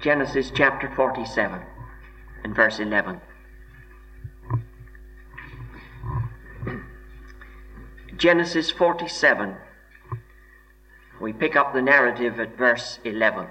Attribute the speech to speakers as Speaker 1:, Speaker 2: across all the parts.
Speaker 1: Genesis chapter 47 and verse 11. Genesis 47. We pick up the narrative at verse 11.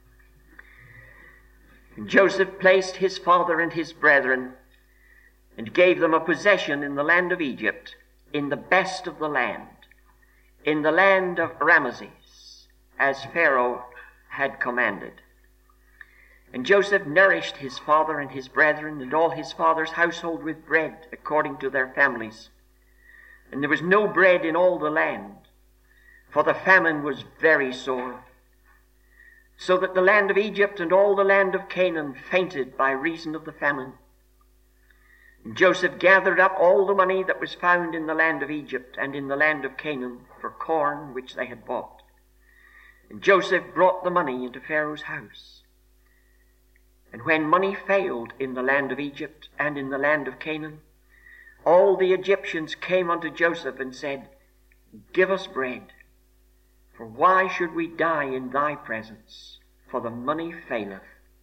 Speaker 1: And Joseph placed his father and his brethren and gave them a possession in the land of Egypt, in the best of the land, in the land of Ramesses, as Pharaoh had commanded. And Joseph nourished his father and his brethren and all his father's household with bread according to their families. And there was no bread in all the land, for the famine was very sore, so that the land of Egypt and all the land of Canaan fainted by reason of the famine. And Joseph gathered up all the money that was found in the land of Egypt and in the land of Canaan for corn which they had bought. And Joseph brought the money into Pharaoh's house. And when money failed in the land of Egypt and in the land of Canaan, all the Egyptians came unto Joseph and said, Give us bread, for why should we die in thy presence? For the money faileth.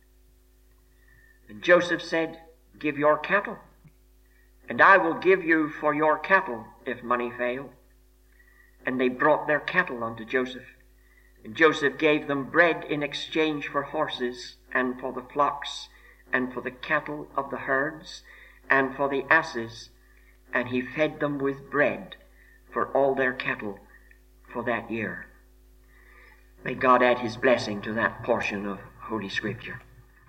Speaker 1: And Joseph said, Give your cattle, and I will give you for your cattle if money fail. And they brought their cattle unto Joseph. And Joseph gave them bread in exchange for horses, and for the flocks, and for the cattle of the herds, and for the asses. And he fed them with bread for all their cattle for that year. May God add his blessing to that portion of Holy Scripture.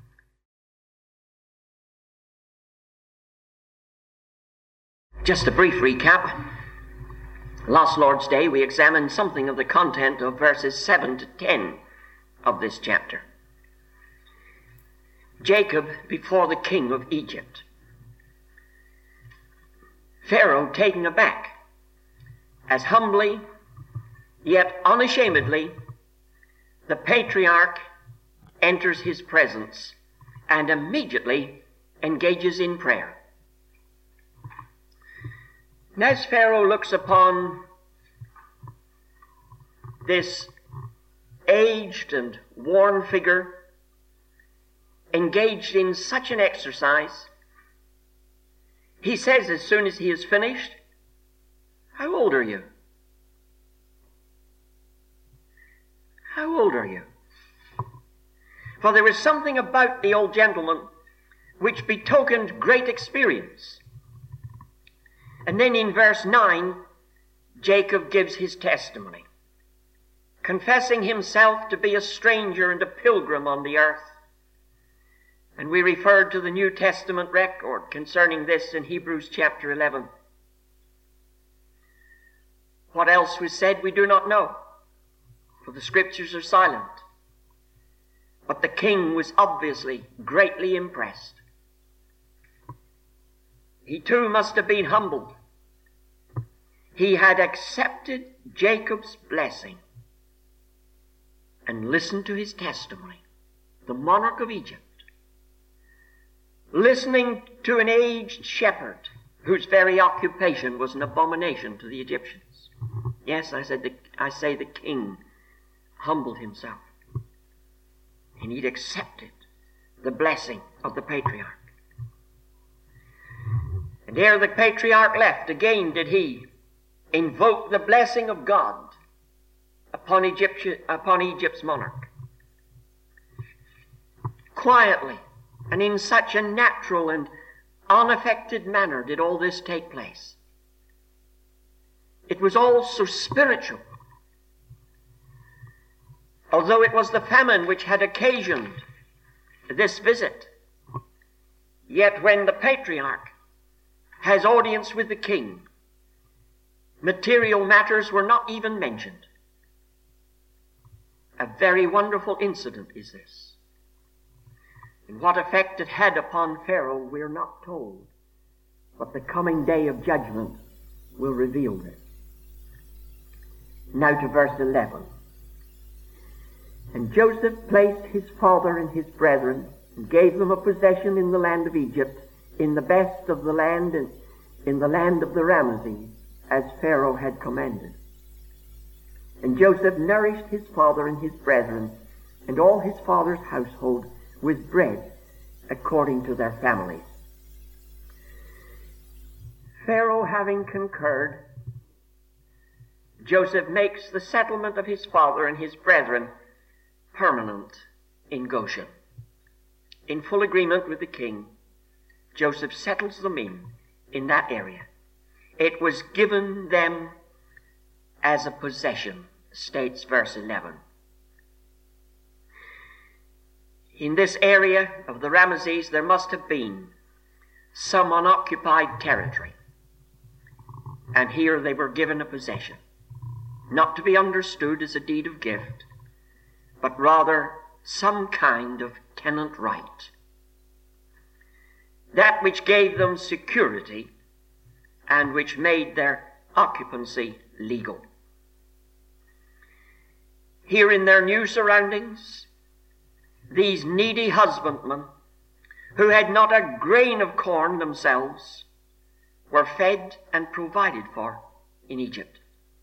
Speaker 1: Just a brief recap. Last Lord's Day we examined something of the content of verses 7 to 10 of this chapter. Jacob before the king of Egypt. Pharaoh taken aback, as humbly yet unashamedly the patriarch enters his presence and immediately engages in prayer. And as Pharaoh looks upon this aged and worn figure engaged in such an exercise, he says as soon as he is finished, How old are you? How old are you? For there was something about the old gentleman which betokened great experience. And then in verse 9, Jacob gives his testimony, confessing himself to be a stranger and a pilgrim on the earth. And we referred to the New Testament record concerning this in Hebrews chapter 11. What else was said we do not know, for the Scriptures are silent. But the king was obviously greatly impressed. He too must have been humbled. He had accepted Jacob's blessing and listened to his testimony, the monarch of Egypt, listening to an aged shepherd whose very occupation was an abomination to the Egyptians. Yes, I say the king humbled himself, and he'd accepted the blessing of the patriarch. And ere the patriarch left, again did he invoke the blessing of God upon Egypt's monarch. Quietly, and in such a natural and unaffected manner did all this take place. It was all so spiritual. Although it was the famine which had occasioned this visit, yet when the patriarch has audience with the king, material matters were not even mentioned. A very wonderful incident is this. And what effect it had upon Pharaoh we're not told, but the coming day of judgment will reveal this. Now to verse 11. And Joseph placed his father and his brethren and gave them a possession in the land of Egypt, in the best of the land and in the land of the Ramesses, as Pharaoh had commanded. And Joseph nourished his father and his brethren and all his father's household with bread according to their families. Pharaoh having concurred, Joseph makes the settlement of his father and his brethren permanent in Goshen. In full agreement with the king, Joseph settles them in that area. It was given them as a possession, states verse 11. In this area of the Ramesses, there must have been some unoccupied territory. And here they were given a possession, not to be understood as a deed of gift, but rather some kind of tenant right. That which gave them security and which made their occupancy legal. Here in their new surroundings, these needy husbandmen, who had not a grain of corn themselves, were fed and provided for in Egypt.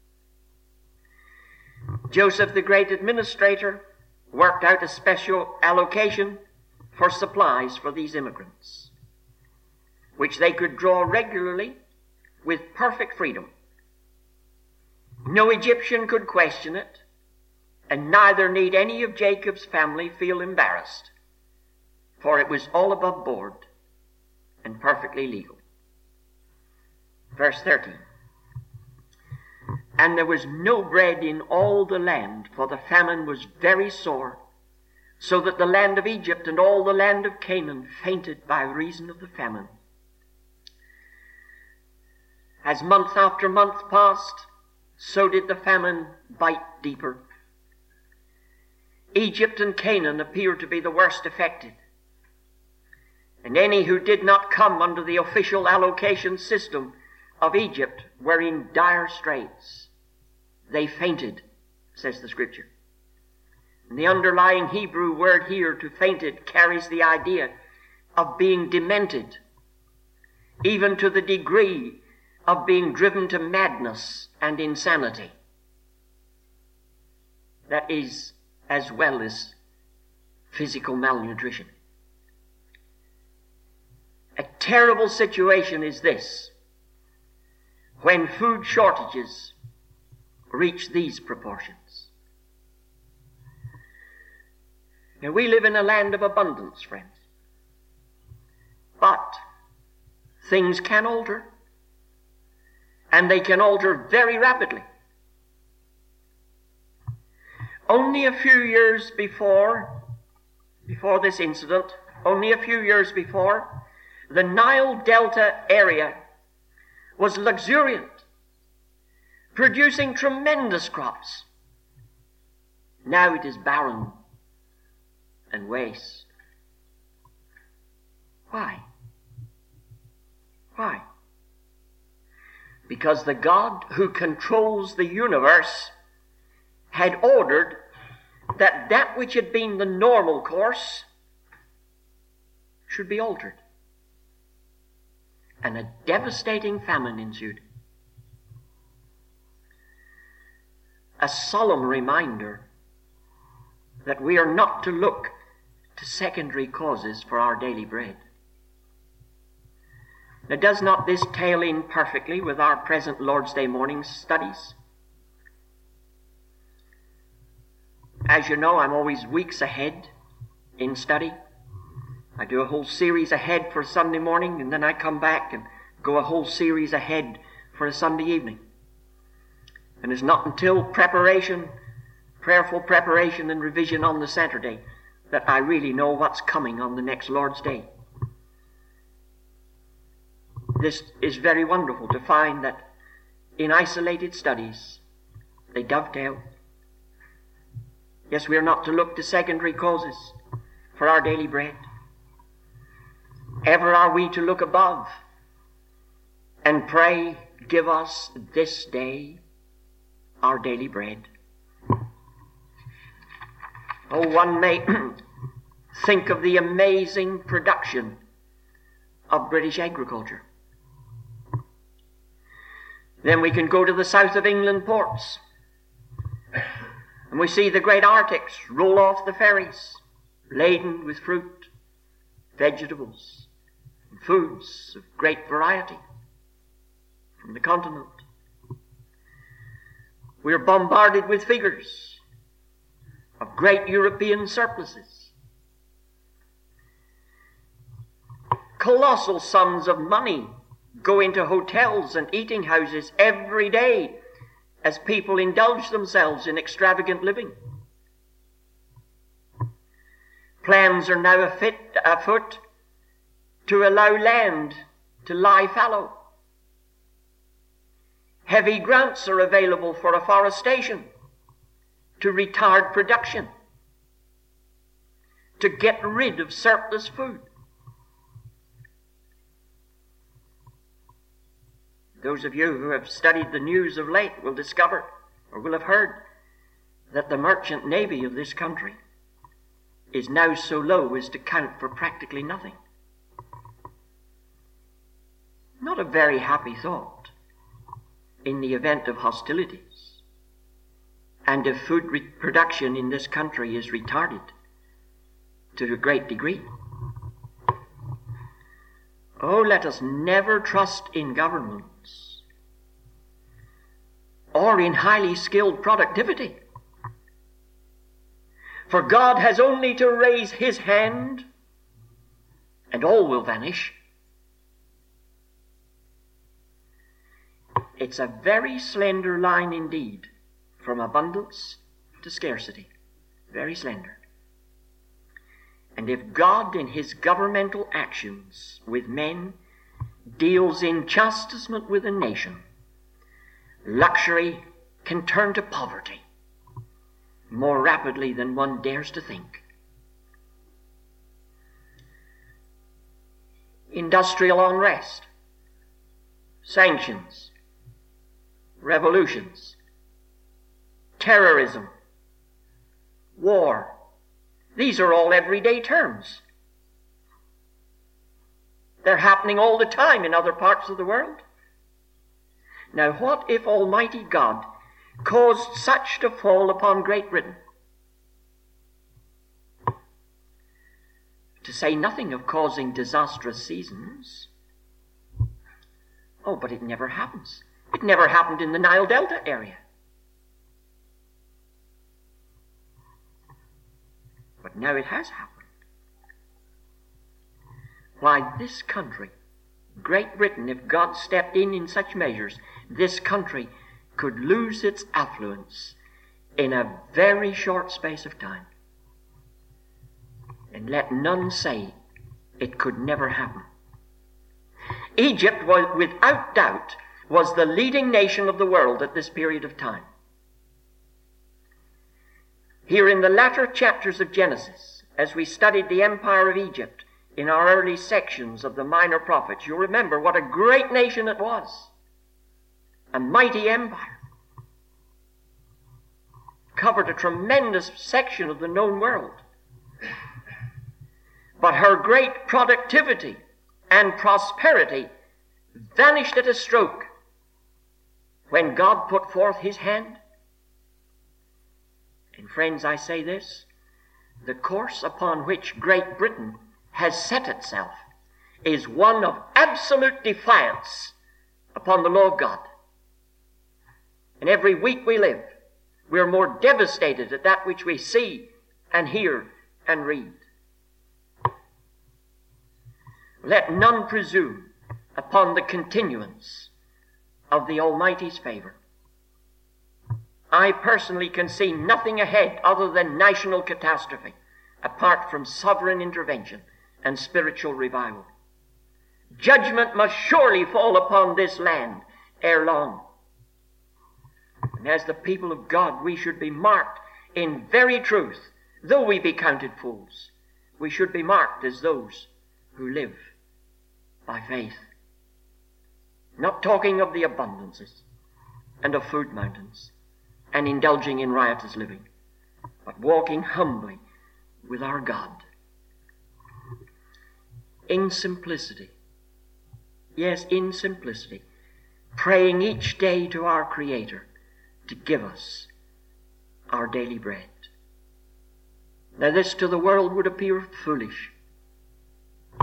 Speaker 1: Joseph, the great administrator, worked out a special allocation for supplies for these immigrants, which they could draw regularly with perfect freedom. No Egyptian could question it, and neither need any of Jacob's family feel embarrassed, for it was all above board and perfectly legal. Verse 13. And there was no bread in all the land, for the famine was very sore, so that the land of Egypt and all the land of Canaan fainted by reason of the famine. As month after month passed, so did the famine bite deeper. Egypt and Canaan appear to be the worst affected, and any who did not come under the official allocation system of Egypt were in dire straits. They fainted, says the Scripture. And the underlying Hebrew word here, to fainted, carries the idea of being demented, even to the degree of being driven to madness and insanity. That is, as well as physical malnutrition. A terrible situation is this, when food shortages reach these proportions. Now, we live in a land of abundance, friends. But things can alter, and they can alter very rapidly. Only a few years before this incident, the Nile Delta area was luxuriant, producing tremendous crops. Now it is barren and waste. Why? Why? Because the God who controls the universe had ordered that which had been the normal course should be altered. And a devastating famine ensued. A solemn reminder that we are not to look to secondary causes for our daily bread. Now, does not this tail in perfectly with our present Lord's Day morning studies? As you know, I'm always weeks ahead in study. I do a whole series ahead for Sunday morning, and then I come back and go a whole series ahead for a Sunday evening. And it's not until prayerful preparation and revision on the Saturday, that I really know what's coming on the next Lord's Day. This is very wonderful to find that in isolated studies, they dovetail. Yes, we are not to look to secondary causes for our daily bread. Ever are we to look above and pray, give us this day our daily bread. Oh, one may think of the amazing production of British agriculture. Then we can go to the south of England ports, and we see the great Arctics roll off the ferries, laden with fruit. vegetables, and foods of great variety from the continent. We're bombarded with figures of great European surpluses. Colossal sums of money go into hotels and eating houses every day as people indulge themselves in extravagant living. Plans are now afoot to allow land to lie fallow. Heavy grants are available for afforestation to retard production, to get rid of surplus food. Those of you who have studied the news of late will discover, or will have heard, that the merchant navy of this country is now so low as to count for practically nothing. Not a very happy thought in the event of hostilities, and if food production in this country is retarded to a great degree. Oh, let us never trust in governments or in highly skilled productivity. For God has only to raise his hand and all will vanish. It's a very slender line indeed from abundance to scarcity. Very slender. And if God in his governmental actions with men deals in chastisement with a nation, luxury can turn to poverty more rapidly than one dares to think. Industrial unrest, sanctions, revolutions, terrorism, war, these are all everyday terms. They're happening all the time in other parts of the world. Now, what if Almighty God caused such to fall upon Great Britain? To say nothing of causing disastrous seasons. Oh, but it never happens. It never happened in the Nile Delta area. But now it has happened. Why, this country, Great Britain, if God stepped in such measures, this country could lose its affluence in a very short space of time. And let none say it could never happen. Egypt, was, without doubt, was the leading nation of the world at this period of time. Here in the latter chapters of Genesis, as we studied the empire of Egypt in our early sections of the Minor Prophets, you'll remember what a great nation it was. A mighty empire. Covered a tremendous section of the known world. But her great productivity and prosperity vanished at a stroke when God put forth his hand. And friends, I say this, the course upon which Great Britain has set itself is one of absolute defiance upon the law of God. And every week we live, we are more devastated at that which we see and hear and read. Let none presume upon the continuance of the Almighty's favor. I personally can see nothing ahead other than national catastrophe, apart from sovereign intervention and spiritual revival. Judgment must surely fall upon this land ere long. And as the people of God, we should be marked in very truth, though we be counted fools. We should be marked as those who live by faith. Not talking of the abundances and of food mountains and indulging in riotous living, but walking humbly with our God. In simplicity, yes, in simplicity, praying each day to our Creator to give us our daily bread. Now this to the world would appear foolish.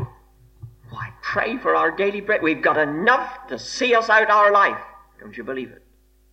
Speaker 1: pray for our daily bread. We've got enough to see us out our life. Don't you believe it?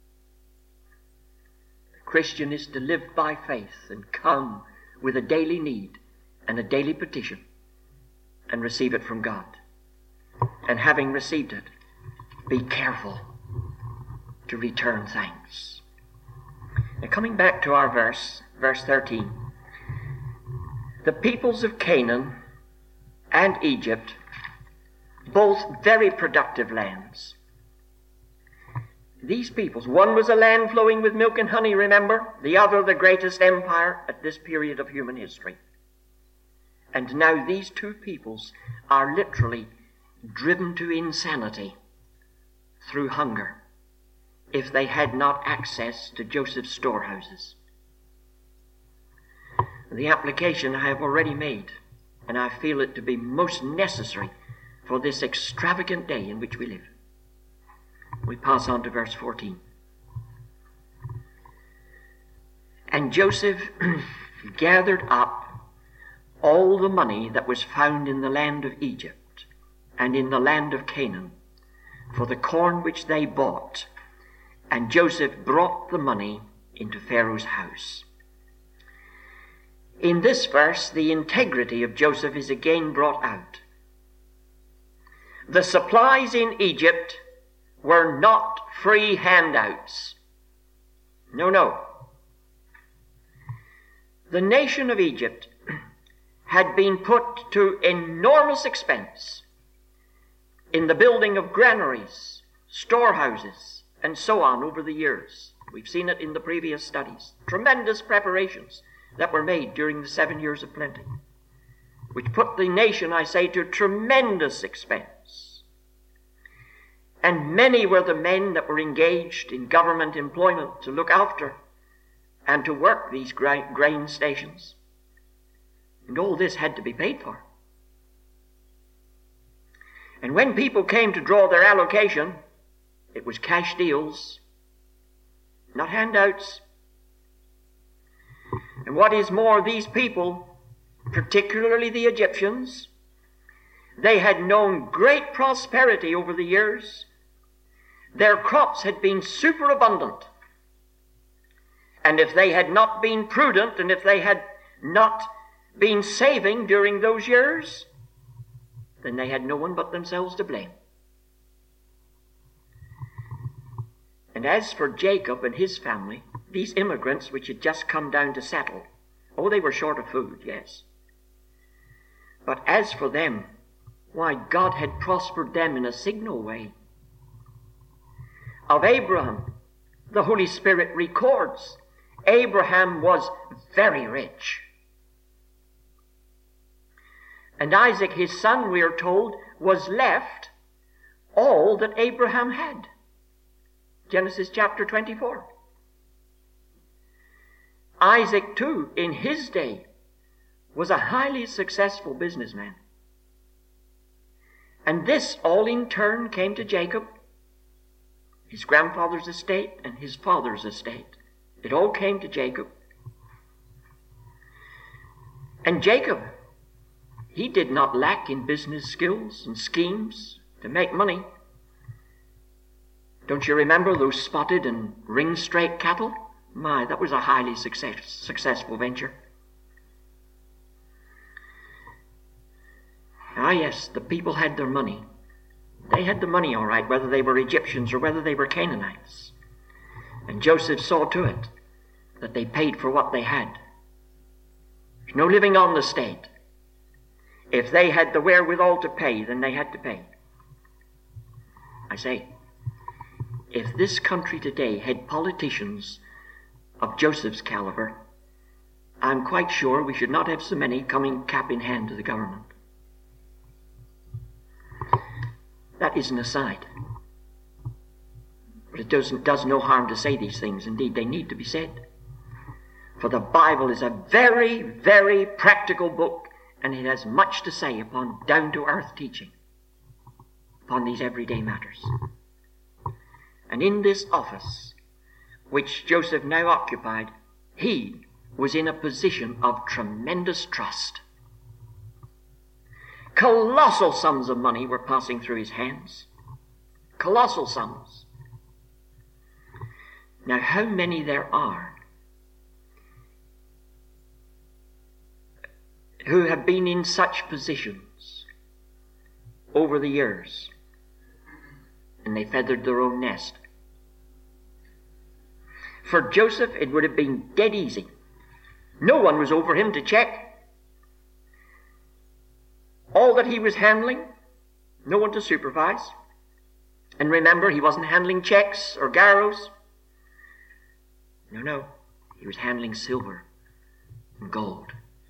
Speaker 1: The Christian is to live by faith and come with a daily need and a daily petition and receive it from God. And having received it, be careful to return thanks. Now, coming back to our verse 13. The peoples of Canaan and Egypt, both very productive lands. These peoples, one was a land flowing with milk and honey, remember? The other the greatest empire at this period of human history. And now these two peoples are literally driven to insanity through hunger if they had not access to Joseph's storehouses. The application I have already made, and I feel it to be most necessary for this extravagant day in which we live. We pass on to verse 14. And Joseph gathered up all the money that was found in the land of Egypt and in the land of Canaan for the corn which they bought, and Joseph brought the money into Pharaoh's house. In this verse, the integrity of Joseph is again brought out. The supplies in Egypt were not free handouts. No. The nation of Egypt had been put to enormous expense in the building of granaries, storehouses, and so on over the years. We've seen it in the previous studies. Tremendous preparations that were made during the 7 years of plenty, which put the nation, I say, to tremendous expense. And many were the men that were engaged in government employment to look after and to work these grain stations. And all this had to be paid for. And when people came to draw their allocation, it was cash deals, not handouts. And what is more, these people, particularly the Egyptians, they had known great prosperity over the years. Their crops had been superabundant. And if they had not been prudent, and if they had not been saving during those years, then they had no one but themselves to blame. And as for Jacob and his family, these immigrants which had just come down to settle, they were short of food, yes. But as for them, why, God had prospered them in a signal way. Of Abraham, the Holy Spirit records, Abraham was very rich. And Isaac, his son, we are told, was left all that Abraham had. Genesis chapter 24. Isaac, too, in his day, was a highly successful businessman. And this all in turn came to Jacob, his grandfather's estate and his father's estate. It all came to Jacob. And Jacob, he did not lack in business skills and schemes to make money. Don't you remember those spotted and ring-straight cattle? My, that was a highly successful venture. Ah, yes, the people had their money. They had the money all right, whether they were Egyptians or whether they were Canaanites. And Joseph saw to it that they paid for what they had. There's no living on the state. If they had the wherewithal to pay, then they had to pay. I say, if this country today had politicians of Joseph's caliber, I'm quite sure we should not have so many coming cap in hand to the government. That is an aside. But it does no harm to say these things. Indeed, they need to be said. For the Bible is a very, very practical book, and it has much to say upon down-to-earth teaching upon these everyday matters. And in this office, which Joseph now occupied, he was in a position of tremendous trust. Colossal sums of money were passing through his hands. Colossal sums. Now, how many there are who have been in such positions over the years, and they feathered their own nest? For Joseph, it would have been dead easy. No one was over him to check. All that he was handling, no one to supervise. And remember, he wasn't handling checks or garrows. No, he was handling silver and gold.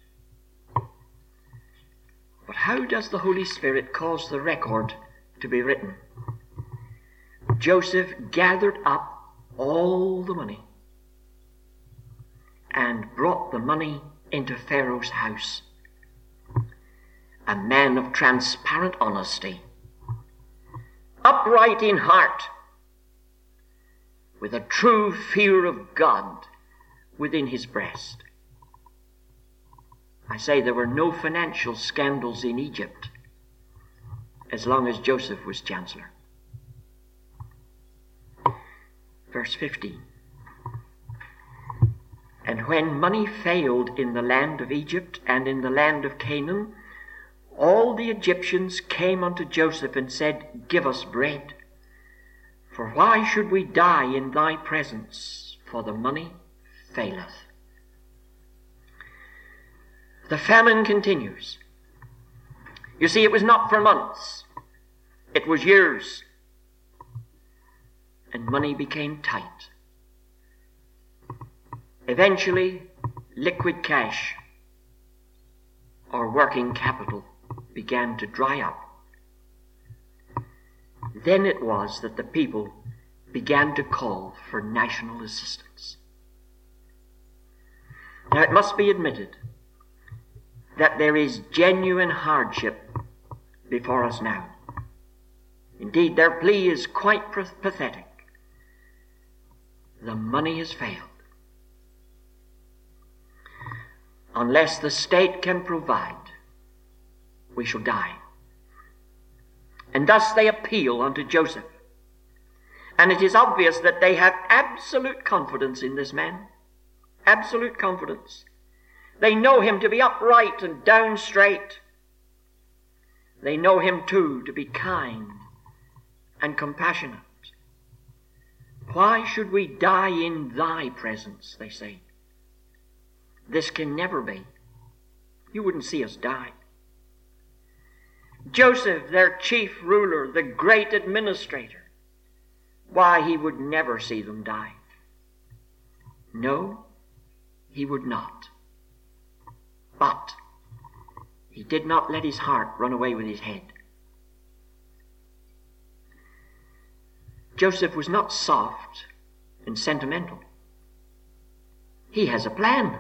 Speaker 1: But how does the Holy Spirit cause the record to be written? Joseph gathered up all the money and brought the money into Pharaoh's house. A man of transparent honesty, upright in heart, with a true fear of God within his breast. I say there were no financial scandals in Egypt as long as Joseph was chancellor. Verse 15. And when money failed in the land of Egypt and in the land of Canaan, all the Egyptians came unto Joseph and said, Give us bread. For why should we die in thy presence? For the money faileth. The famine continues. You see, it was not for months. It was years. And money became tight. Eventually, liquid cash or working capital began to dry up. Then it was that the people began to call for national assistance. Now, it must be admitted that there is genuine hardship before us now. Indeed, their plea is quite pathetic. The money has failed. Unless the state can provide, we shall die. And thus they appeal unto Joseph. And it is obvious that they have absolute confidence in this man. Absolute confidence. They know him to be upright and down straight. They know him too to be kind and compassionate. Why should we die in thy presence, they say. This can never be. You wouldn't see us die. Joseph, their chief ruler, the great administrator, why, he would never see them die. No, he would not. But he did not let his heart run away with his head. Joseph was not soft and sentimental. He has a plan.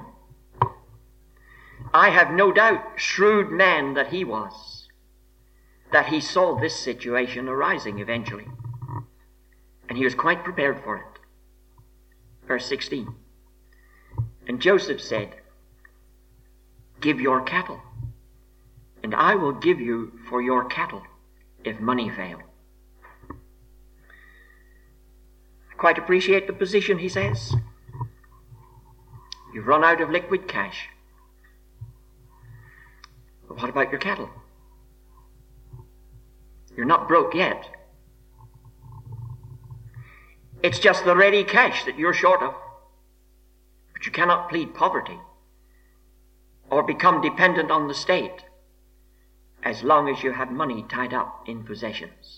Speaker 1: I have no doubt, shrewd man that he was, that he saw this situation arising eventually. And he was quite prepared for it. Verse 16. And Joseph said, Give your cattle, and I will give you for your cattle if money fail. I quite appreciate the position, he says. You've run out of liquid cash. But what about your cattle? You're not broke yet. It's just the ready cash that you're short of. But you cannot plead poverty or become dependent on the state as long as you have money tied up in possessions.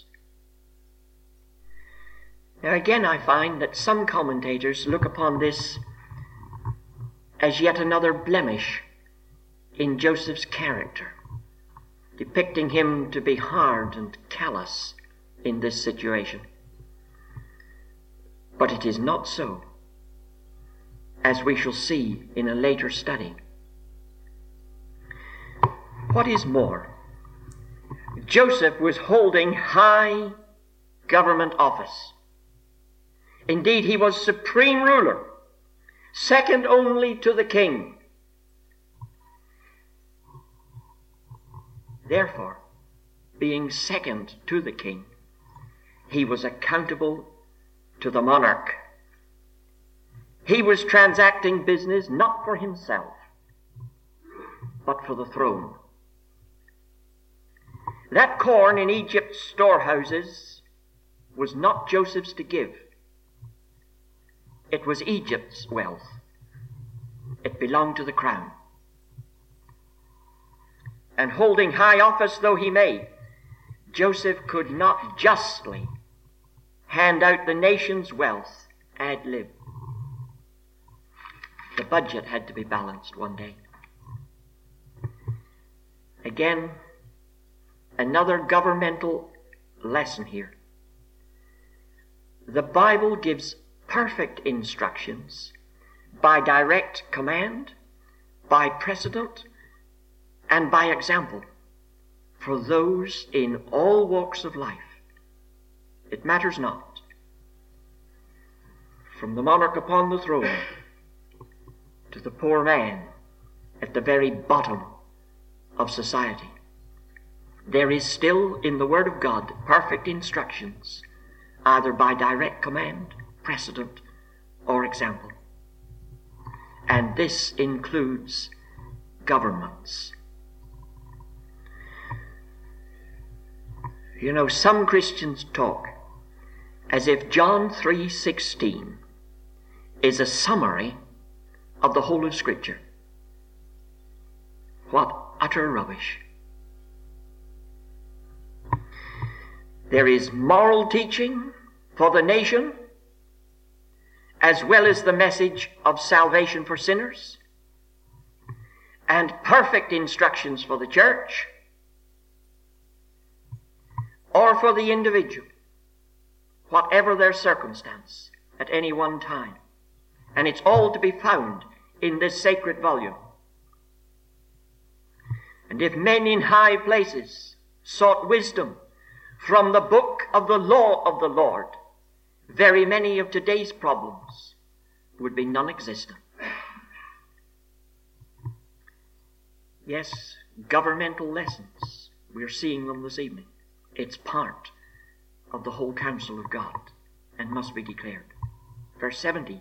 Speaker 1: Now again, I find that some commentators look upon this as yet another blemish in Joseph's character, depicting him to be hard and callous in this situation. But it is not so, as we shall see in a later study. What is more, Joseph was holding high government office. Indeed, he was supreme ruler, second only to the king. Therefore, being second to the king, he was accountable to the monarch. He was transacting business not for himself, but for the throne. That corn in Egypt's storehouses was not Joseph's to give. It was Egypt's wealth. It belonged to the crown. And holding high office though he may, Joseph could not justly hand out the nation's wealth ad lib. The budget had to be balanced one day. Again, another governmental lesson here. The Bible gives perfect instructions by direct command, by precedent, and by example for those in all walks of life. It matters not. From the monarch upon the throne to the poor man at the very bottom of society, there is still in the Word of God perfect instructions, either by direct command, precedent, or example. And this includes governments. You know, some Christians talk as if John 3:16 is a summary of the whole of Scripture. What utter rubbish. There is moral teaching for the nation, as well as the message of salvation for sinners, and perfect instructions for the church, or for the individual, whatever their circumstance at any one time. And it's all to be found in this sacred volume. And if men in high places sought wisdom from the book of the law of the Lord, very many of today's problems would be non-existent. Yes, governmental lessons, we're seeing them this evening. It's part of the whole counsel of God and must be declared. Verse 70.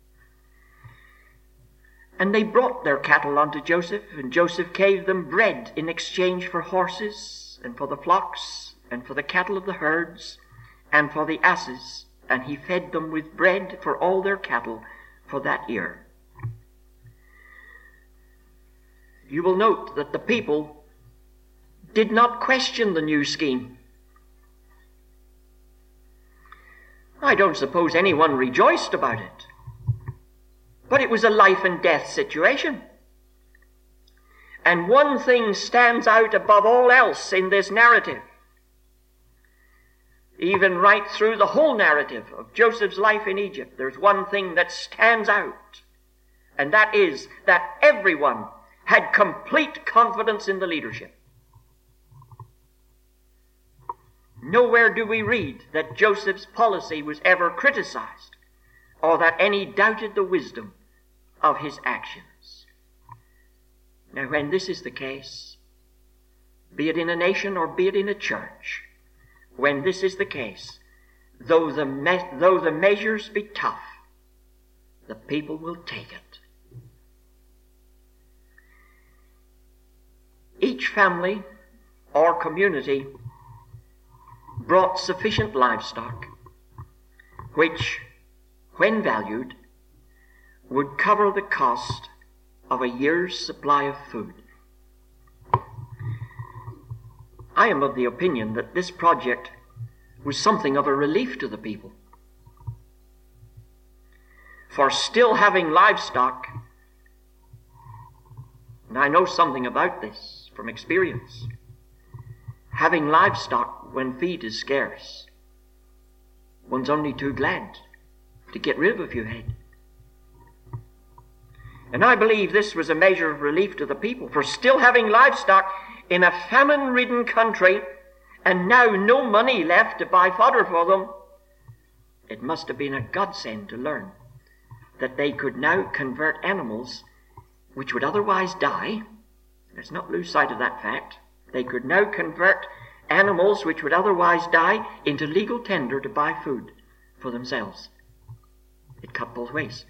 Speaker 1: And they brought their cattle unto Joseph, and Joseph gave them bread in exchange for horses, and for the flocks, and for the cattle of the herds, and for the asses, and he fed them with bread for all their cattle for that year. You will note that the people did not question the new scheme. I don't suppose anyone rejoiced about it, but it was a life and death situation. And one thing stands out above all else in this narrative, even right through the whole narrative of Joseph's life in Egypt. There's one thing that stands out, and that is that everyone had complete confidence in the leadership. Nowhere do we read that Joseph's policy was ever criticized, or that any doubted the wisdom of his actions. Now, when this is the case, be it in a nation or be it in a church, when this is the case, though the measures be tough, the people will take it. Each family or community brought sufficient livestock, which, when valued, would cover the cost of a year's supply of food. I am of the opinion that this project was something of a relief to the people. For still having livestock, and I know something about this from experience, having livestock when feed is scarce, one's only too glad to get rid of a few head. And I believe this was a measure of relief to the people, for still having livestock in a famine-ridden country, and now no money left to buy fodder for them, it must have been a godsend to learn that they could now convert animals which would otherwise die. Let's not lose sight of that fact. They could now convert animals which would otherwise die into legal tender to buy food for themselves. It cut both ways.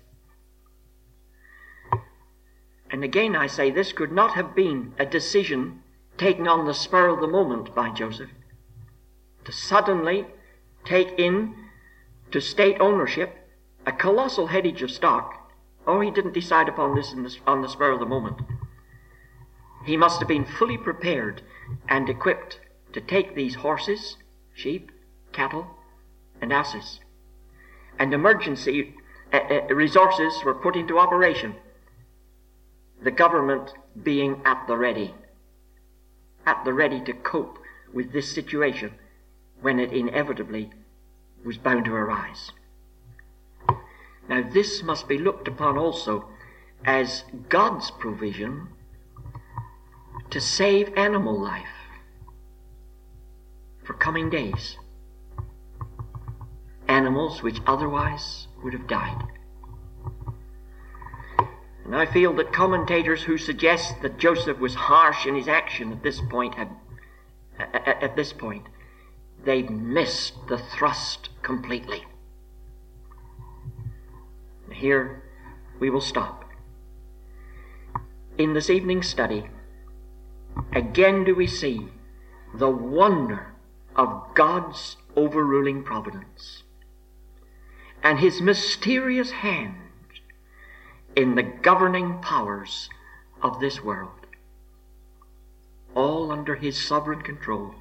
Speaker 1: And again I say, this could not have been a decision taken on the spur of the moment by Joseph, to suddenly take in to state ownership a colossal headage of stock. Oh, he didn't decide upon this on the spur of the moment. He must have been fully prepared and equipped to take these horses, sheep, cattle, and asses. And emergency resources were put into operation, the government being at the ready to cope with this situation when it inevitably was bound to arise. Now this must be looked upon also as God's provision to save animal life for coming days. Animals which otherwise would have died. And I feel that commentators who suggest that Joseph was harsh in his action at this point, they've missed the thrust completely. Here we will stop. In this evening's study, again do we see the wonder of God's overruling providence and his mysterious hand in the governing powers of this world, all under his sovereign control.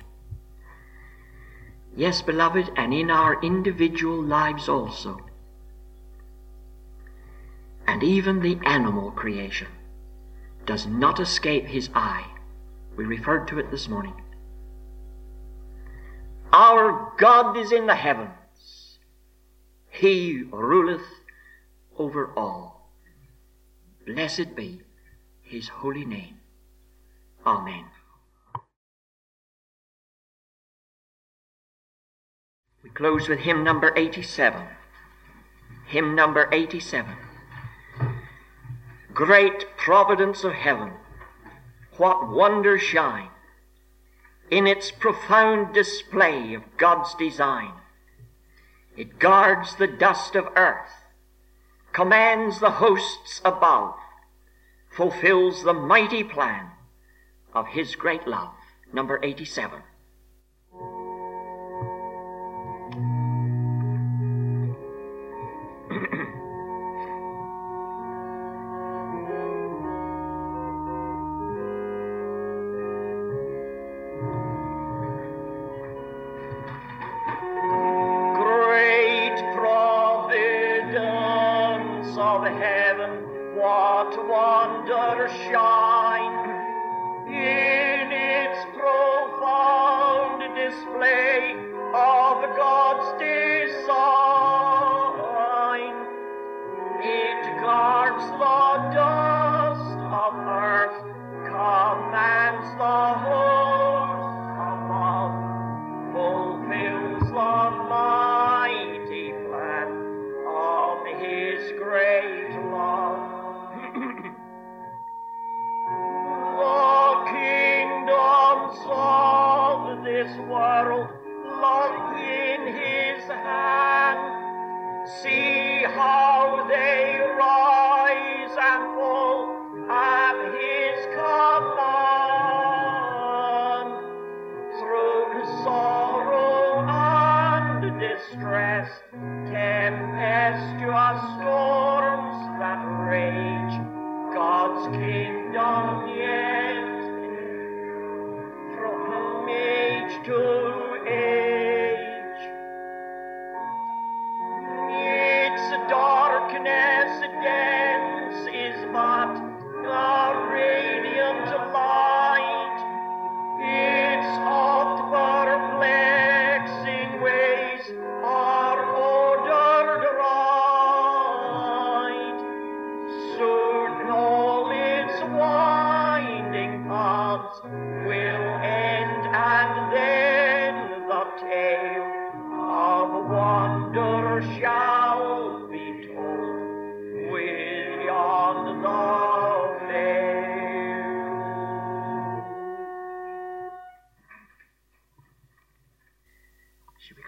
Speaker 1: Yes, beloved, and in our individual lives also. And even the animal creation does not escape his eye. We referred to it this morning. Our God is in the heavens. He ruleth over all. Blessed be his holy name. Amen. We close with hymn number 87. Hymn number 87. Great providence of heaven, what wonders shine in its profound display of God's design. It guards the dust of earth, commands the hosts above, fulfills the mighty plan of his great love. Number 87.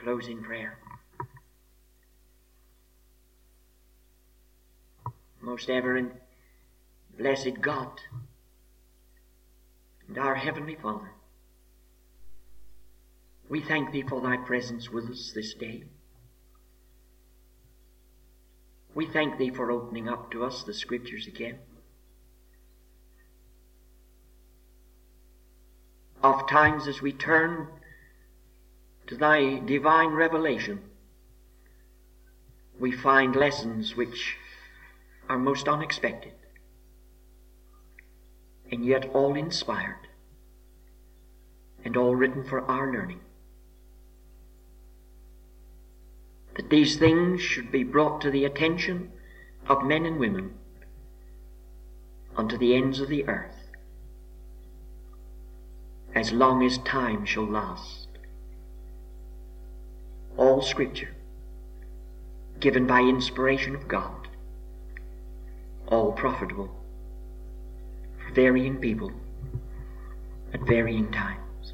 Speaker 1: close in prayer. Most ever and blessed God and our Heavenly Father, we thank Thee for Thy presence with us this day. We thank Thee for opening up to us the Scriptures again. Oft times as we turn to Thy divine revelation, we find lessons which are most unexpected, and yet all inspired, and all written for our learning. That these things should be brought to the attention of men and women unto the ends of the earth, as long as time shall last. All Scripture given by inspiration of God, all profitable for varying people at varying times.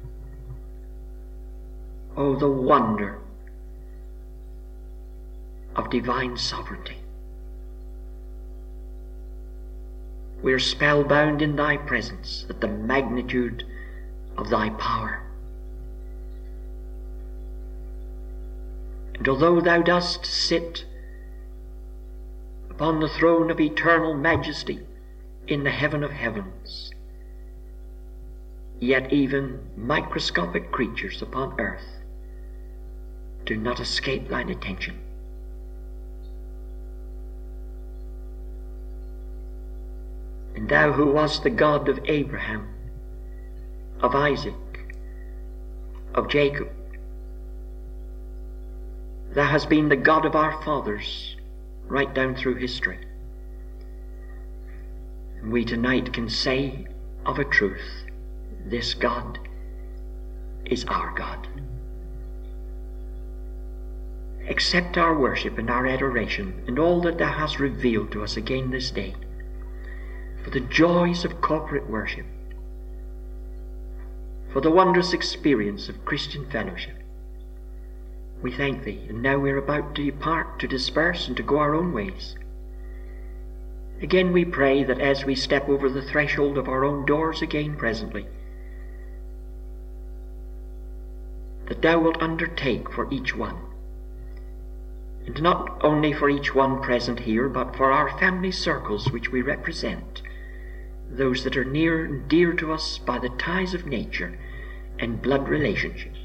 Speaker 1: Oh, the wonder of divine sovereignty. We are spellbound in Thy presence at the magnitude of Thy power. And although Thou dost sit upon the throne of eternal majesty in the heaven of heavens, yet even microscopic creatures upon earth do not escape Thine attention. And Thou who wast the God of Abraham, of Isaac, of Jacob, Thou hast been the God of our fathers right down through history. And we tonight can say of a truth, this God is our God. Accept our worship and our adoration and all that Thou hast revealed to us again this day, for the joys of corporate worship, for the wondrous experience of Christian fellowship. We thank Thee, and now we're about to depart, to disperse, and to go our own ways. Again we pray that as we step over the threshold of our own doors again presently, that Thou wilt undertake for each one, and not only for each one present here, but for our family circles which we represent, those that are near and dear to us by the ties of nature and blood relationships.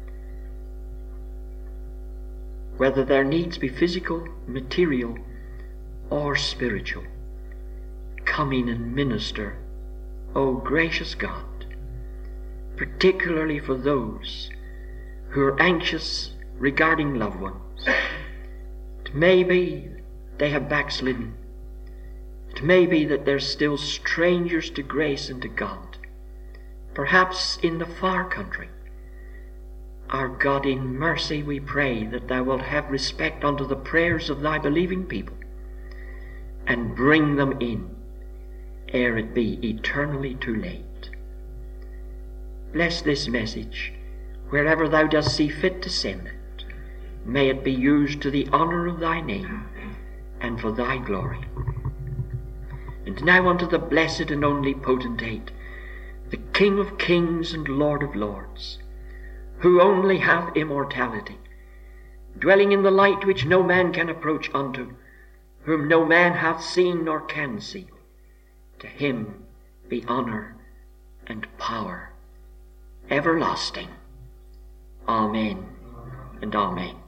Speaker 1: Whether their needs be physical, material, or spiritual, come in and minister, O gracious God, particularly for those who are anxious regarding loved ones. It may be they have backslidden. It may be that they're still strangers to grace and to God, perhaps in the far country. Our God, in mercy we pray that Thou wilt have respect unto the prayers of Thy believing people, and bring them in, ere it be eternally too late. Bless this message, wherever Thou dost see fit to send it. May it be used to the honor of Thy name, and for Thy glory. And now unto the blessed and only potentate, the King of kings and Lord of lords, who only hath immortality, dwelling in the light which no man can approach unto, whom no man hath seen nor can see. To Him be honor and power everlasting. Amen and amen.